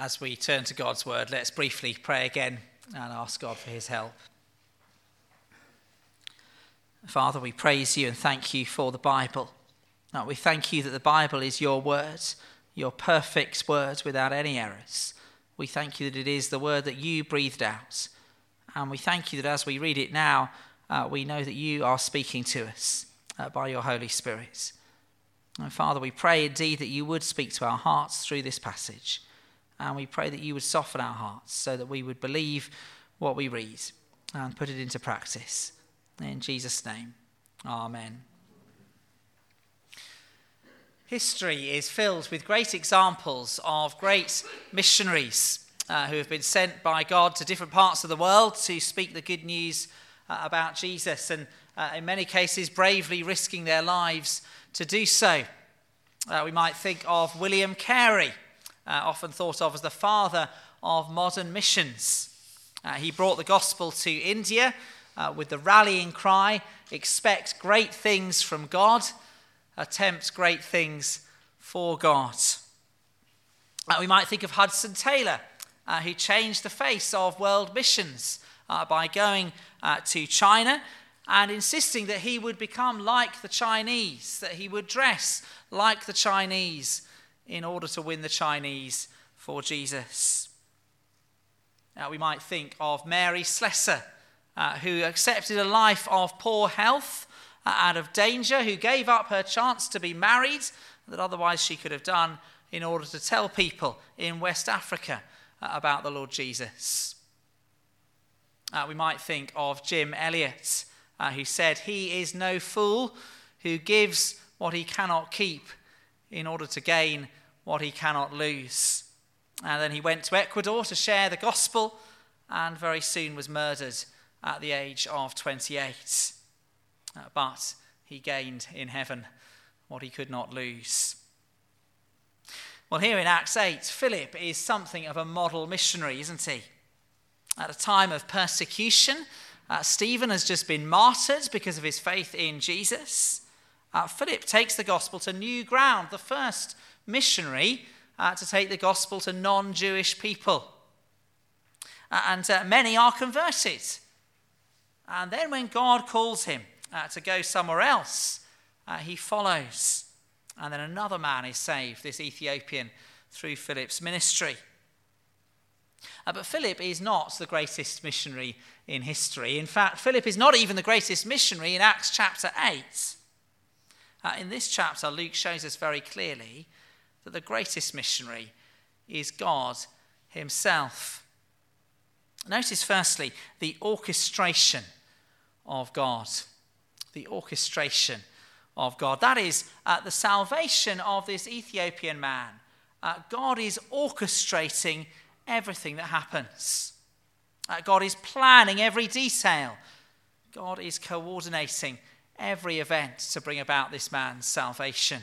As we turn to God's word, let's briefly pray again and ask God for his help. Father, we praise you and thank you for the Bible. We thank you that the Bible is your word, your perfect word without any errors. We thank you that it is the word that you breathed out. And we thank you that as we read it now, we know that you are speaking to us by your Holy Spirit. And Father, we pray indeed that you would speak to our hearts through this passage. And we pray that you would soften our hearts so that we would believe what we read and put it into practice. In Jesus' name, amen. History is filled with great examples of great missionaries who have been sent by God to different parts of the world to speak the good news about Jesus, and in many cases bravely risking their lives to do so. We might think of William Carey, often thought of as the father of modern missions. He brought the gospel to India with the rallying cry, "Expect great things from God, attempt great things for God." We might think of Hudson Taylor, who changed the face of world missions by going to China and insisting that he would become like the Chinese, that he would dress like the Chinese in order to win the Chinese for Jesus. We might think of Mary Slessor, who accepted a life of poor health and of danger, who gave up her chance to be married that otherwise she could have done in order to tell people in West Africa about the Lord Jesus. We might think of Jim Elliot, who said, "He is no fool who gives what he cannot keep in order to gain what he cannot lose." And then he went to Ecuador to share the gospel and very soon was murdered at the age of 28. But he gained in heaven what he could not lose. Well, here in Acts 8, Philip is something of a model missionary, isn't he? At a time of persecution, Stephen has just been martyred because of his faith in Jesus. Philip takes the gospel to new ground, the first missionary to take the gospel to non-Jewish people. And many are converted. And then when God calls him to go somewhere else, he follows. And then another man is saved, this Ethiopian, through Philip's ministry. But Philip is not the greatest missionary in history. In fact, Philip is not even the greatest missionary in Acts chapter 8. In this chapter, Luke shows us very clearly that the greatest missionary is God himself. Notice firstly the orchestration of God. The orchestration of God. That is the salvation of this Ethiopian man. God is orchestrating everything that happens. God is planning every detail. God is coordinating every event to bring about this man's salvation.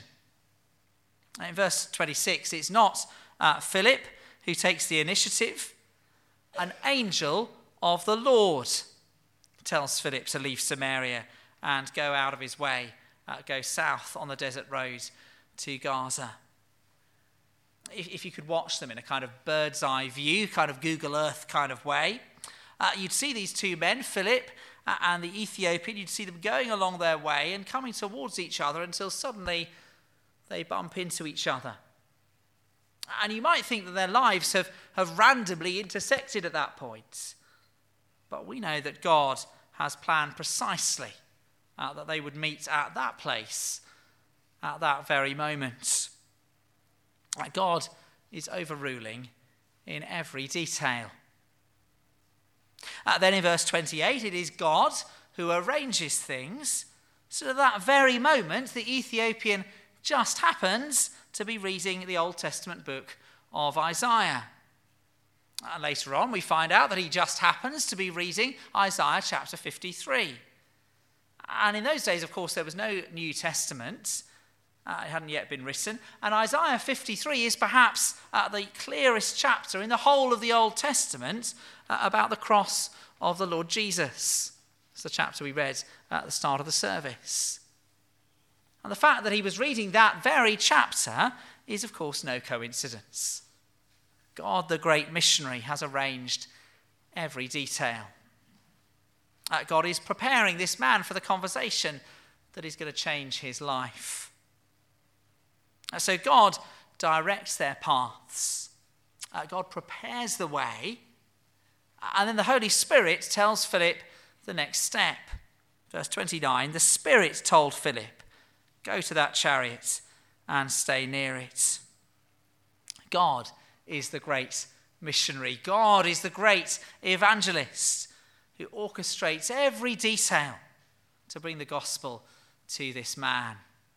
In verse 26, it's not Philip who takes the initiative. An angel of the Lord tells Philip to leave Samaria and go out of his way, go south on the desert road to Gaza. If you could watch them in a kind of bird's eye view, kind of Google Earth kind of way, you'd see these two men, Philip and the Ethiopian, you'd see them going along their way and coming towards each other until suddenly they bump into each other. And you might think that their lives have randomly intersected at that point. But we know that God has planned precisely that they would meet at that place, at that very moment. God is overruling in every detail. Then in verse 28, it is God who arranges things so at that very moment the Ethiopian just happens to be reading the Old Testament book of Isaiah. Later on, we find out that he just happens to be reading Isaiah chapter 53. And in those days, of course, there was no New Testament. It hadn't yet been written. And Isaiah 53 is perhaps the clearest chapter in the whole of the Old Testament about the cross of the Lord Jesus. It's the chapter we read at the start of the service. And the fact that he was reading that very chapter is, of course, no coincidence. God, the great missionary, has arranged every detail. God is preparing this man for the conversation that is going to change his life. So God directs their paths. God prepares the way. And then the Holy Spirit tells Philip the next step. Verse 29, the Spirit told Philip, go to that chariot and stay near it. God is the great missionary. God is the great evangelist who orchestrates every detail to bring the gospel to this man.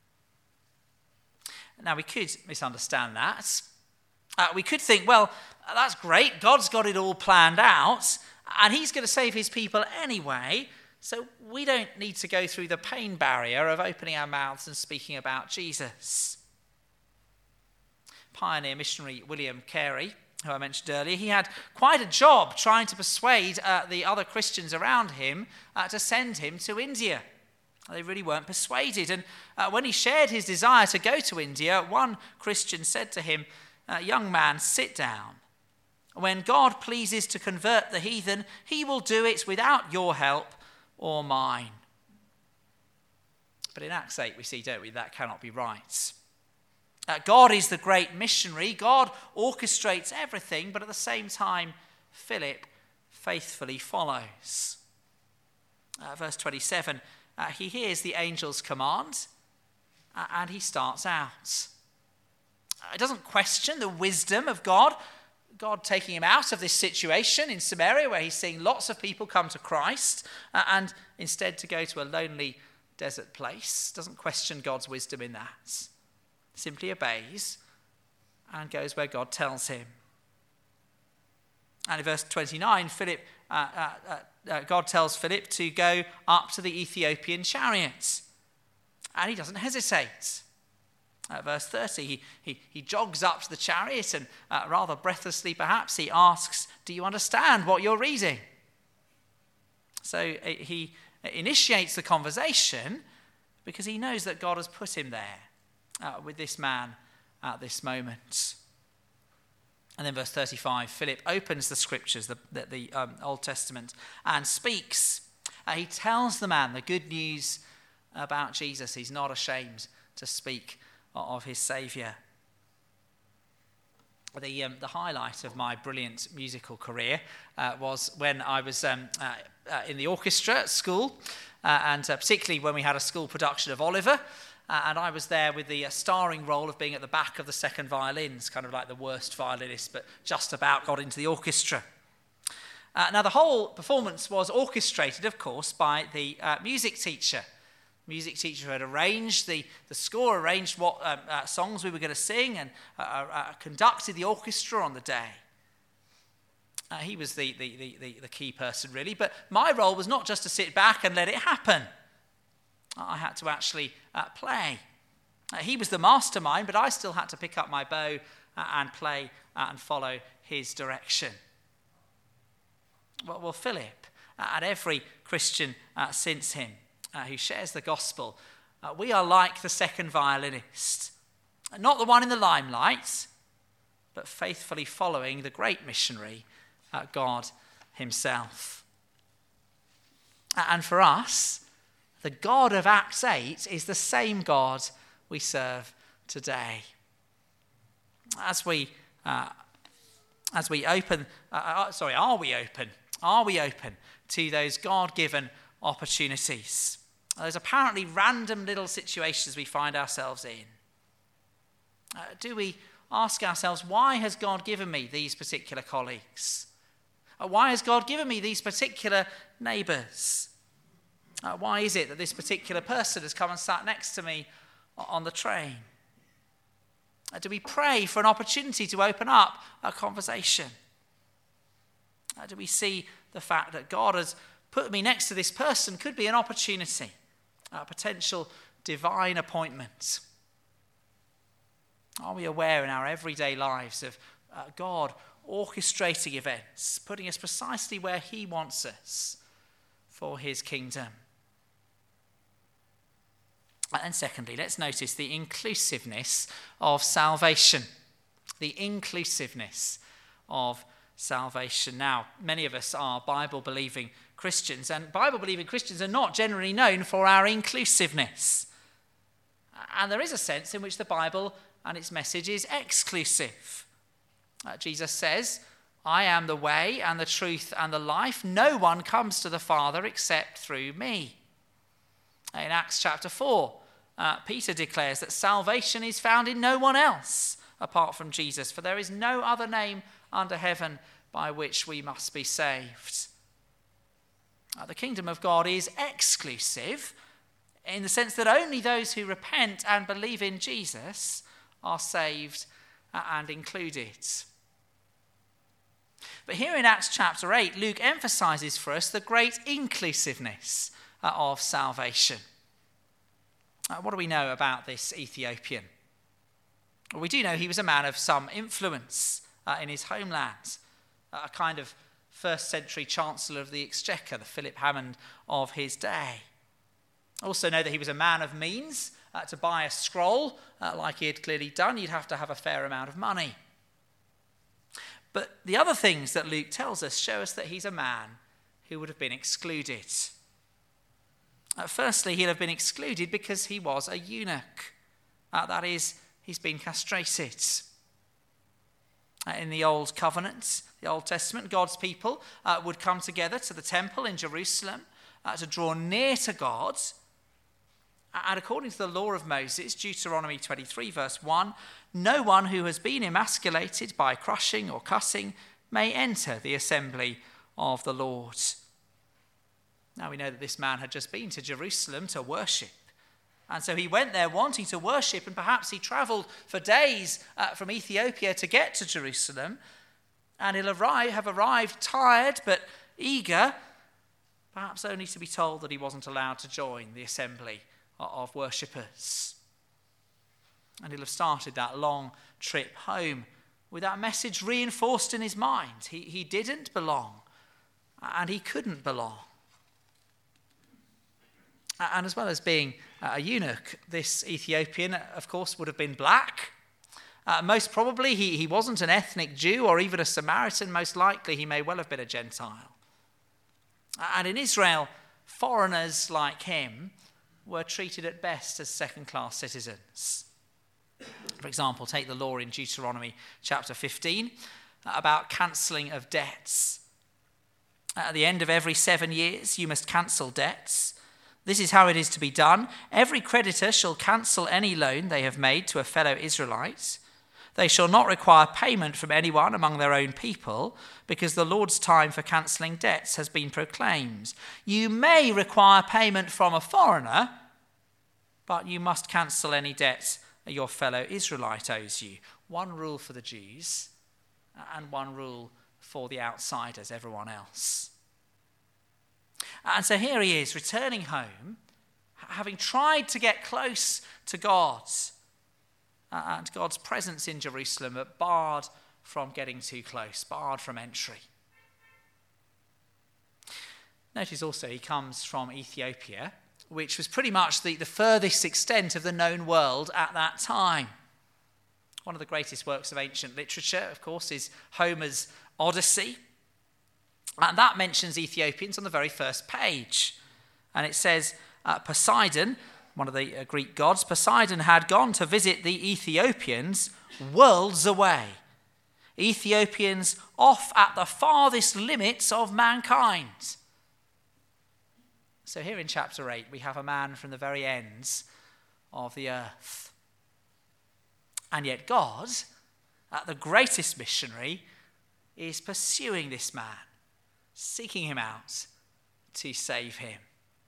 Now, we could misunderstand that. We could think, well, that's great. God's got it all planned out, and he's going to save his people anyway, so we don't need to go through the pain barrier of opening our mouths and speaking about Jesus. Pioneer missionary William Carey, who I mentioned earlier, he had quite a job trying to persuade the other Christians around him to send him to India. They really weren't persuaded. And when he shared his desire to go to India, one Christian said to him, young man, sit down. When God pleases to convert the heathen, he will do it without your help or mine. But in Acts 8 we see, don't we, that cannot be right. God is the great missionary. God orchestrates everything, but at the same time, Philip faithfully follows. Verse 27, he hears the angel's command, and he starts out. He doesn't question the wisdom of God taking him out of this situation in Samaria where he's seeing lots of people come to Christ, and instead to go to a lonely desert place. Doesn't question God's wisdom in that. Simply obeys and goes where God tells him. And in verse 29, God tells Philip to go up to the Ethiopian chariot. And he doesn't hesitate. Verse 30, he jogs up to the chariot and rather breathlessly perhaps, he asks, do you understand what you're reading? So he initiates the conversation because he knows that God has put him there with this man at this moment. And then verse 35, Philip opens the scriptures, the Old Testament, and speaks. He tells the man the good news about Jesus. He's not ashamed to speak of his Saviour. The highlight of my brilliant musical career was when I was in the orchestra at school, and particularly when we had a school production of Oliver, and I was there with the starring role of being at the back of the second violins, kind of like the worst violinist, but just about got into the orchestra. Now, the whole performance was orchestrated, of course, by the music teacher. Music teacher had arranged the score, arranged what songs we were going to sing, and conducted the orchestra on the day. He was the key person, really. But my role was not just to sit back and let it happen. I had to actually play. He was the mastermind, but I still had to pick up my bow and play and follow his direction. Well, Philip, and every Christian since him, who shares the gospel, we are like the second violinist. Not the one in the limelight, but faithfully following the great missionary, God himself. And for us, the God of Acts 8 is the same God we serve today. Are we open to those God-given opportunities? Those apparently random little situations we find ourselves in. Do we ask ourselves, why has God given me these particular colleagues? Why has God given me these particular neighbours? Why is it that this particular person has come and sat next to me on the train? Do we pray for an opportunity to open up a conversation? Do we see the fact that God has put me next to this person could be an opportunity, a potential divine appointment? Are we aware in our everyday lives of God orchestrating events, putting us precisely where he wants us for his kingdom? And secondly, let's notice the inclusiveness of salvation. The inclusiveness of salvation. Now, many of us are Bible-believing Christians, and Bible-believing Christians are not generally known for our inclusiveness. And there is a sense in which the Bible and its message is exclusive. Jesus says, "I am the way and the truth and the life. No one comes to the Father except through me." In Acts chapter 4, Peter declares that salvation is found in no one else apart from Jesus, for there is no other name under heaven by which we must be saved. The kingdom of God is exclusive in the sense that only those who repent and believe in Jesus are saved and included. But here in Acts chapter 8, Luke emphasizes for us the great inclusiveness of salvation. What do we know about this Ethiopian? Well, we do know he was a man of some influence in his homeland, a kind of first century Chancellor of the Exchequer, the Philip Hammond of his day. Also know that he was a man of means. To buy a scroll, like he had clearly done, you'd have to have a fair amount of money. But the other things that Luke tells us show us that he's a man who would have been excluded. Firstly, he'll have been excluded because he was a eunuch. That is, he's been castrated. In the Old Covenant, the Old Testament, God's people would come together to the temple in Jerusalem to draw near to God. And according to the law of Moses, Deuteronomy 23 verse 1, no one who has been emasculated by crushing or cutting may enter the assembly of the Lord. Now we know that this man had just been to Jerusalem to worship. And so he went there wanting to worship, and perhaps he travelled for days from Ethiopia to get to Jerusalem. And he'll have arrived tired but eager, perhaps only to be told that he wasn't allowed to join the assembly of worshippers. And he'll have started that long trip home with that message reinforced in his mind. He didn't belong, and he couldn't belong. And as well as being a eunuch, this Ethiopian, of course, would have been black. Most probably he wasn't an ethnic Jew or even a Samaritan. Most likely he may well have been a Gentile. And in Israel, foreigners like him were treated at best as second-class citizens. For example, take the law in Deuteronomy chapter 15 about cancelling of debts. At the end of every 7 years, you must cancel debts. This is how it is to be done. Every creditor shall cancel any loan they have made to a fellow Israelite. They shall not require payment from anyone among their own people, because the Lord's time for cancelling debts has been proclaimed. You may require payment from a foreigner, but you must cancel any debt your fellow Israelite owes you. One rule for the Jews and one rule for the outsiders, everyone else. And so here he is, returning home, having tried to get close to God and God's presence in Jerusalem, but barred from getting too close, barred from entry. Notice also he comes from Ethiopia, which was pretty much the furthest extent of the known world at that time. One of the greatest works of ancient literature, of course, is Homer's Odyssey. And that mentions Ethiopians on the very first page. And it says, Poseidon, one of the Greek gods, Poseidon had gone to visit the Ethiopians worlds away. Ethiopians off at the farthest limits of mankind. So here in chapter 8, we have a man from the very ends of the earth. And yet God, the greatest missionary, is pursuing this man, seeking him out to save him.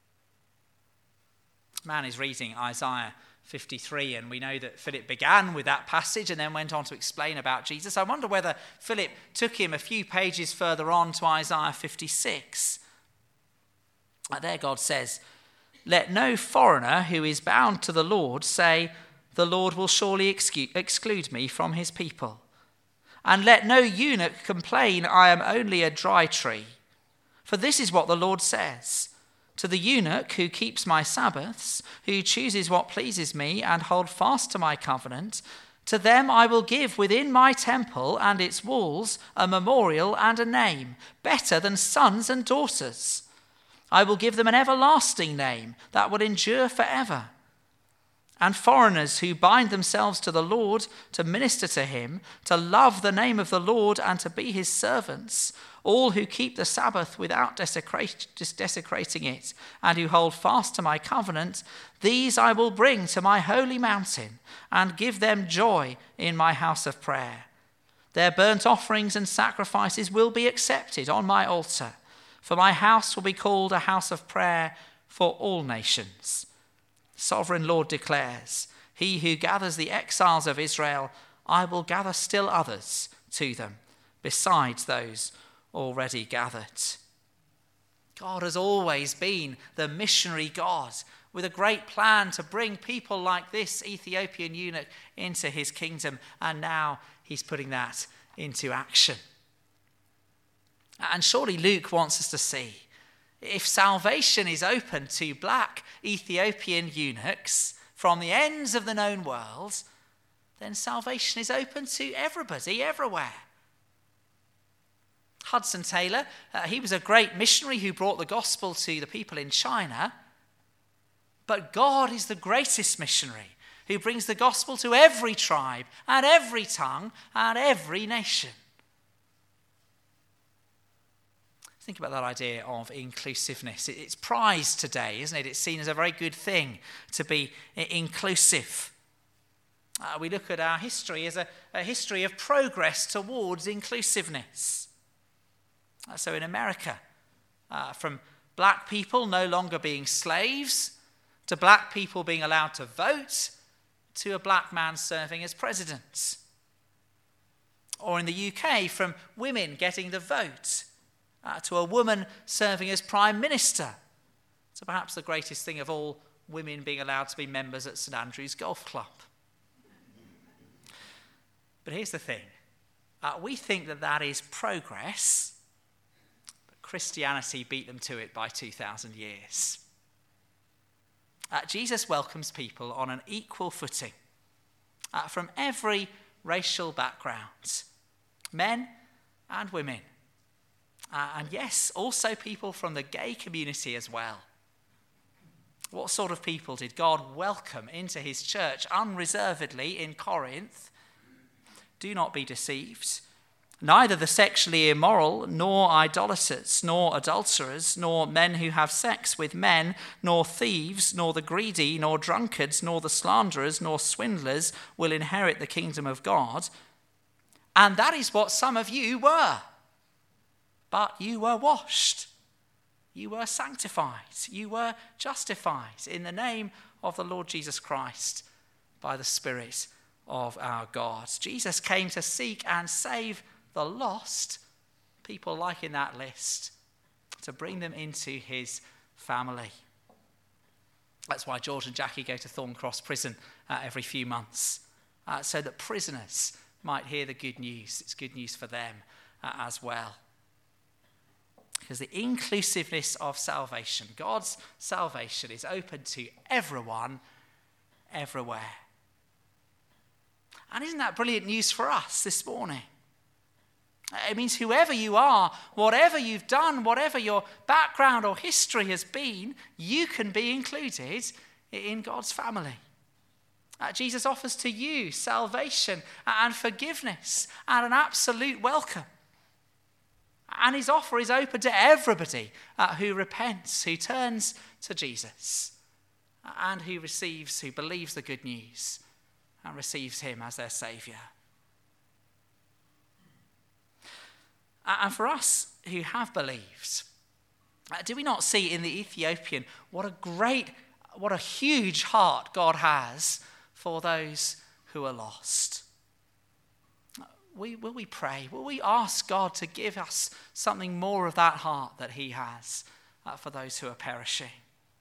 Man is reading Isaiah 53, and we know that Philip began with that passage and then went on to explain about Jesus. I wonder whether Philip took him a few pages further on to Isaiah 56. There God says, "Let no foreigner who is bound to the Lord say, 'The Lord will surely exclude me from his people.' And let no eunuch complain, 'I am only a dry tree.' For this is what the Lord says, to the eunuch who keeps my Sabbaths, who chooses what pleases me and hold fast to my covenant, To them I will give within my temple and its walls a memorial and a name, better than sons and daughters. I will give them an everlasting name that will endure forever. And foreigners who bind themselves to the Lord to minister to him, to love the name of the Lord and to be his servants, all who keep the Sabbath without desecrating it, and who hold fast to my covenant, these I will bring to my holy mountain and give them joy in my house of prayer. Their burnt offerings and sacrifices will be accepted on my altar, for my house will be called a house of prayer for all nations. Sovereign Lord declares, he who gathers the exiles of Israel, I will gather still others to them, besides those already gathered. God has always been the missionary God, with a great plan to bring people like this Ethiopian eunuch into his kingdom, and now he's putting that into action. And surely Luke wants us to see, if salvation is open to black Ethiopian eunuchs from the ends of the known world, then salvation is open to everybody, everywhere. Hudson Taylor, he was a great missionary who brought the gospel to the people in China, but God is the greatest missionary who brings the gospel to every tribe and every tongue and every nation. Think about that idea of inclusiveness. It's prized today, isn't it? It's seen as a very good thing to be inclusive. We look at our history as a history of progress towards inclusiveness. So in America, from black people no longer being slaves, to black people being allowed to vote, to a black man serving as president. Or in the UK, from women getting the vote, to a woman serving as Prime Minister, to perhaps the greatest thing of all, women being allowed to be members at St Andrew's Golf Club. But here's the thing. We think that is progress, but Christianity beat them to it by 2,000 years. Jesus welcomes people on an equal footing from every racial background, men and women. And yes, also people from the gay community as well. What sort of people did God welcome into his church unreservedly in Corinth? Do not be deceived. Neither the sexually immoral, nor idolaters, nor adulterers, nor men who have sex with men, nor thieves, nor the greedy, nor drunkards, nor the slanderers, nor swindlers will inherit the kingdom of God. And that is what some of you were. But you were washed, you were sanctified, you were justified in the name of the Lord Jesus Christ by the Spirit of our God. Jesus came to seek and save the lost, people like in that list, to bring them into his family. That's why George and Jackie go to Thorncross Prison every few months, so that prisoners might hear the good news. It's good news for them as well. Because the inclusiveness of salvation, God's salvation, is open to everyone, everywhere. And isn't that brilliant news for us this morning? It means whoever you are, whatever you've done, whatever your background or history has been, you can be included in God's family. Jesus offers to you salvation and forgiveness and an absolute welcome. And his offer is open to everybody who repents, who turns to Jesus, and who believes the good news and receives him as their Saviour. And for us who have believed, do we not see in the Ethiopian what a huge heart God has for those who are lost? Will we pray? Will we ask God to give us something more of that heart that he has for those who are perishing?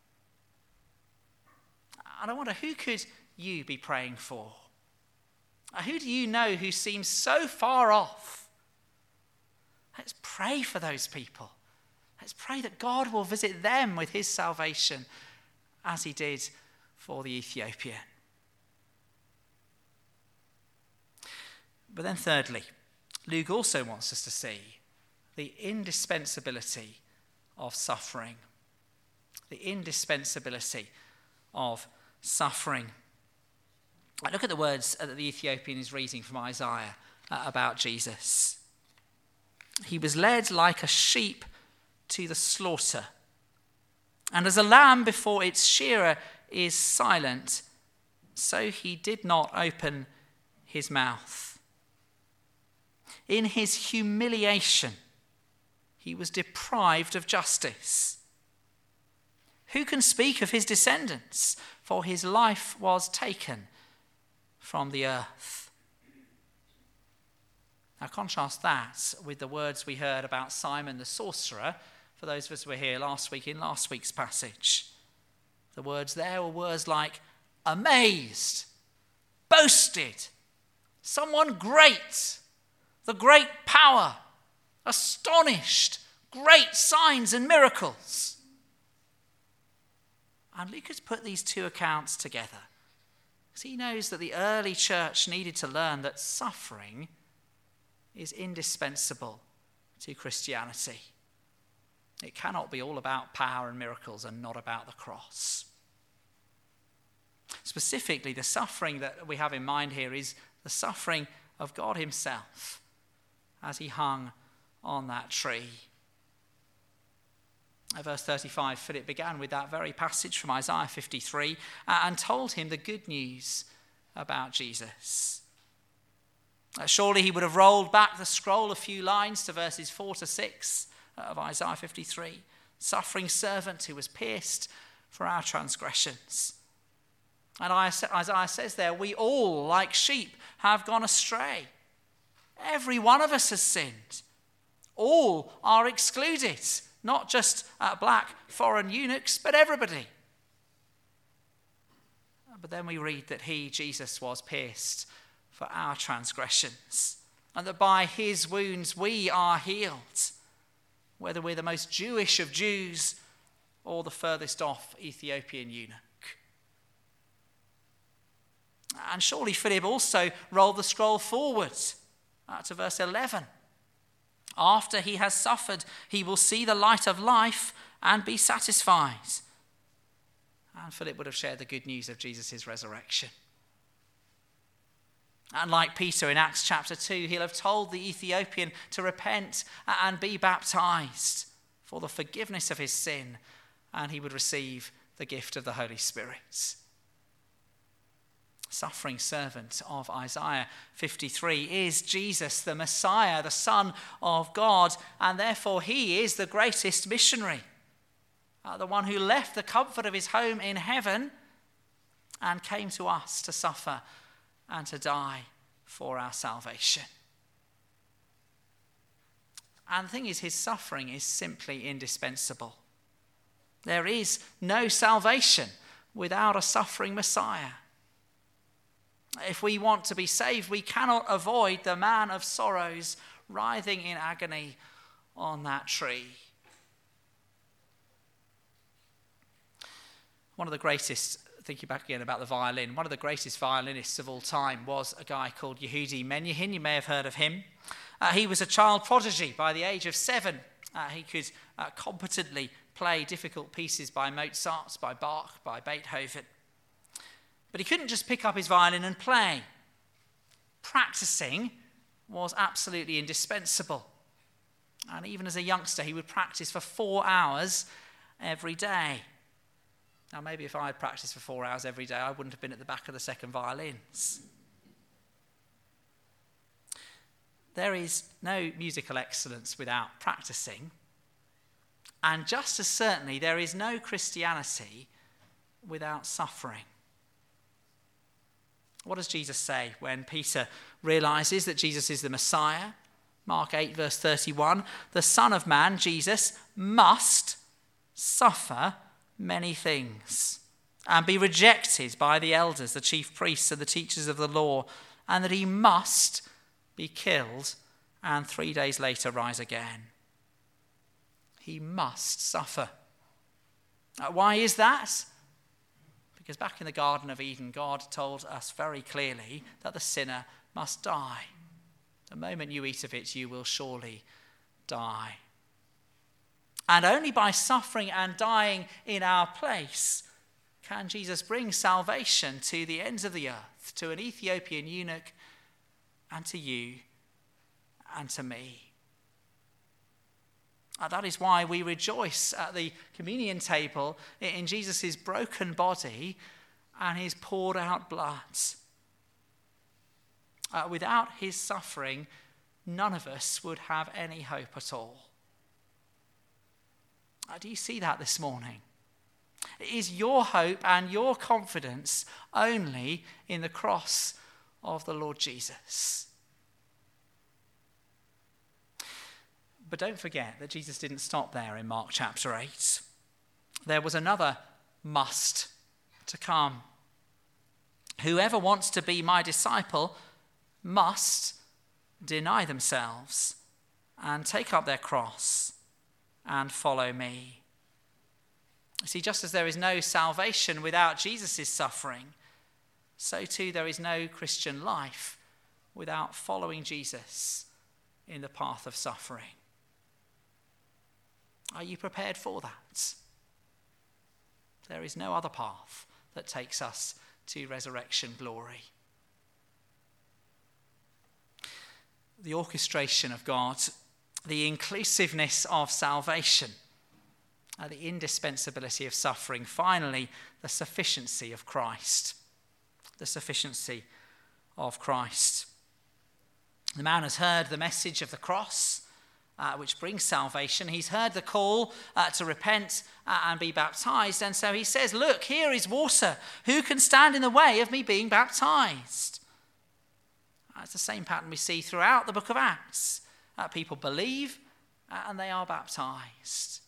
And I wonder, who could you be praying for? Who do you know who seems so far off? Let's pray for those people. Let's pray that God will visit them with his salvation as he did for the Ethiopian. But then thirdly, Luke also wants us to see the indispensability of suffering. The indispensability of suffering. Look at the words that the Ethiopian is reading from Isaiah about Jesus. He was led like a sheep to the slaughter, and as a lamb before its shearer is silent, so he did not open his mouth. In his humiliation, he was deprived of justice. Who can speak of his descendants? For his life was taken from the earth. Now contrast that with the words we heard about Simon the sorcerer, for those of us who were here last week in last week's passage. The words there were words like amazed, boasted, someone great, the great power, astonished, great signs and miracles. And Luke has put these two accounts together because he knows that the early church needed to learn that suffering is indispensable to Christianity. It cannot be all about power and miracles and not about the cross. Specifically, the suffering that we have in mind here is the suffering of God himself as he hung on that tree. At verse 35, Philip began with that very passage from Isaiah 53 and told him the good news about Jesus. Surely he would have rolled back the scroll a few lines to verses 4 to 6 of Isaiah 53. Suffering servant who was pierced for our transgressions. And Isaiah says there, we all, like sheep, have gone astray. Every one of us has sinned. All are excluded. Not just black foreign eunuchs, but everybody. But then we read that he, Jesus, was pierced for our transgressions, and that by his wounds we are healed, whether we're the most Jewish of Jews or the furthest off Ethiopian eunuch. And surely Philip also rolled the scroll forward to verse 11. After he has suffered, he will see the light of life and be satisfied. And Philip would have shared the good news of Jesus' resurrection. And like Peter in Acts chapter 2, he'll have told the Ethiopian to repent and be baptized for the forgiveness of his sin, and he would receive the gift of the Holy Spirit. Suffering servant of Isaiah 53 is Jesus, the Messiah, the Son of God, and therefore he is the greatest missionary, the one who left the comfort of his home in heaven and came to us to suffer and to die for our salvation. And the thing is, his suffering is simply indispensable. There is no salvation without a suffering Messiah. If we want to be saved, we cannot avoid the man of sorrows writhing in agony on that tree. One of the greatest, thinking back again about the violin, one of the greatest violinists of all time was a guy called Yehudi Menuhin. You may have heard of him. He was a child prodigy by the age of 7. He could competently play difficult pieces by Mozart, by Bach, by Beethoven. But he couldn't just pick up his violin and play. Practicing was absolutely indispensable. And even as a youngster, he would practice for 4 hours every day. Now, maybe if I had practiced for 4 hours every day, I wouldn't have been at the back of the second violins. There is no musical excellence without practicing. And just as certainly, there is no Christianity without suffering. What does Jesus say when Peter realizes that Jesus is the Messiah? Mark 8, verse 31, the Son of Man, Jesus, must suffer many things and be rejected by the elders, the chief priests, and the teachers of the law, and that he must be killed and 3 days later rise again. He must suffer. Why is that? Because back in the Garden of Eden, God told us very clearly that the sinner must die. The moment you eat of it, you will surely die. And only by suffering and dying in our place can Jesus bring salvation to the ends of the earth, to an Ethiopian eunuch, and to you, and to me. That is why we rejoice at the communion table in Jesus' broken body and his poured out blood. Without his suffering, none of us would have any hope at all. Do you see that this morning? Is your hope and your confidence only in the cross of the Lord Jesus? But don't forget that Jesus didn't stop there in Mark chapter 8. There was another must to come. Whoever wants to be my disciple must deny themselves and take up their cross and follow me. See, just as there is no salvation without Jesus' suffering, so too there is no Christian life without following Jesus in the path of suffering. Are you prepared for that? There is no other path that takes us to resurrection glory. The orchestration of God, the inclusiveness of salvation, the indispensability of suffering, finally, the sufficiency of Christ. The sufficiency of Christ. The man has heard the message of the cross, which brings salvation. He's heard the call to repent and be baptized. And so he says, look, here is water. Who can stand in the way of me being baptized? It's the same pattern we see throughout the book of Acts. People believe and they are baptized.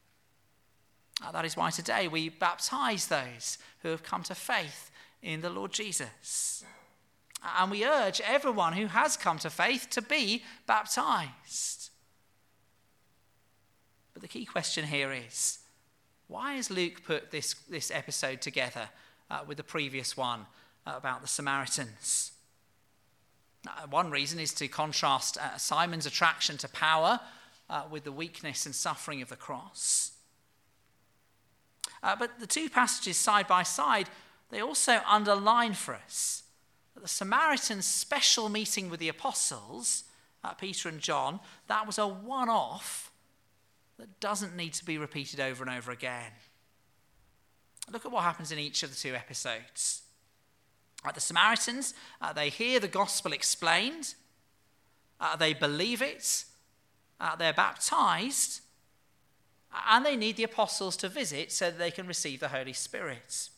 That is why today we baptize those who have come to faith in the Lord Jesus. And we urge everyone who has come to faith to be baptized. But the key question here is, why has Luke put this episode together with the previous one about the Samaritans? One reason is to contrast Simon's attraction to power with the weakness and suffering of the cross. But the two passages side by side, they also underline for us that the Samaritans' special meeting with the apostles, Peter and John, that was a one-off that doesn't need to be repeated over and over again. Look at what happens in each of the two episodes. The Samaritans, they hear the gospel explained, they believe it, they're baptized, and they need the apostles to visit so that they can receive the Holy Spirit.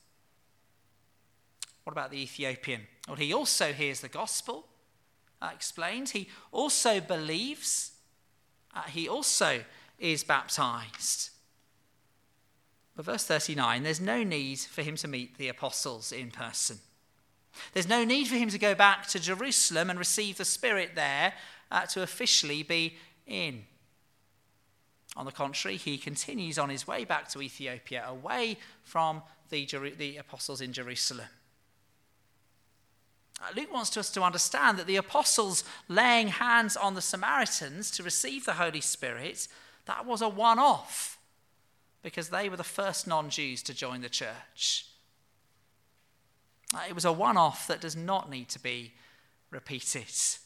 What about the Ethiopian? Well, he also hears the gospel explained. He also believes. He also is baptized. But verse 39, there's no need for him to meet the apostles in person. There's no need for him to go back to Jerusalem and receive the Spirit there to officially be in. On the contrary, he continues on his way back to Ethiopia, away from the apostles in Jerusalem. Luke wants us to understand that the apostles laying hands on the Samaritans to receive the Holy Spirit, that was a one-off, because they were the first non-Jews to join the church. It was a one-off that does not need to be repeated.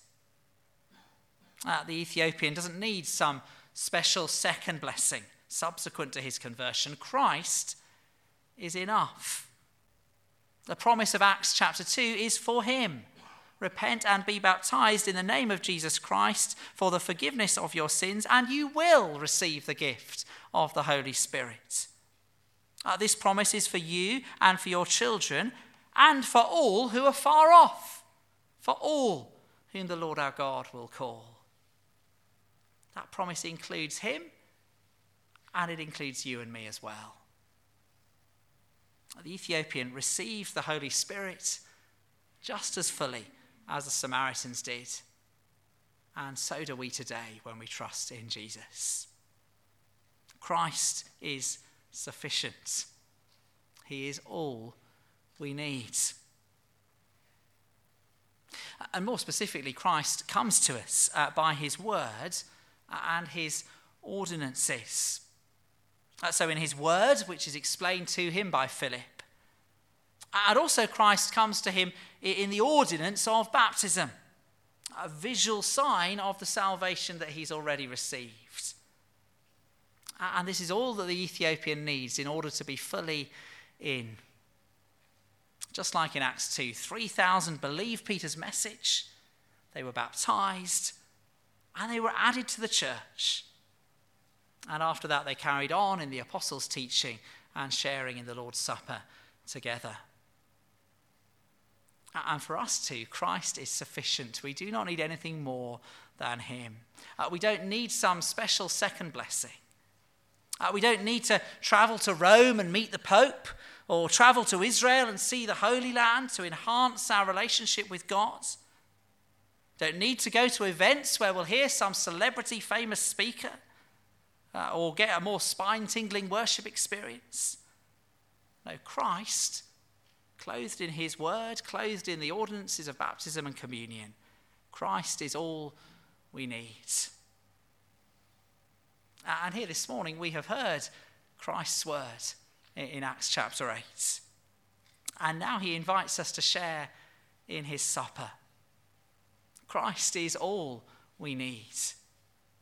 The Ethiopian doesn't need some special second blessing subsequent to his conversion. Christ is enough. The promise of Acts chapter 2 is for him. Repent and be baptized in the name of Jesus Christ for the forgiveness of your sins, and you will receive the gift of the Holy Spirit. This promise is for you and for your children and for all who are far off, for all whom the Lord our God will call. That promise includes him, and it includes you and me as well. The Ethiopian received the Holy Spirit just as fully as the Samaritans did. And so do we today when we trust in Jesus. Christ is sufficient. He is all we need. And more specifically, Christ comes to us by his word and his ordinances. So in his word, which is explained to him by Philip, and also Christ comes to him in the ordinance of baptism, a visual sign of the salvation that he's already received. And this is all that the Ethiopian needs in order to be fully in. Just like in Acts 2, 3,000 believed Peter's message, they were baptized, and they were added to the church. And after that, they carried on in the apostles' teaching and sharing in the Lord's Supper together. And for us too, Christ is sufficient. We do not need anything more than him. We don't need some special second blessing. We don't need to travel to Rome and meet the Pope, or travel to Israel and see the Holy Land to enhance our relationship with God. Don't need to go to events where we'll hear some celebrity famous speaker or get a more spine-tingling worship experience. No, Christ, clothed in his word, clothed in the ordinances of baptism and communion, Christ is all we need. And here this morning we have heard Christ's word in Acts chapter 8. And now he invites us to share in his supper. Christ is all we need.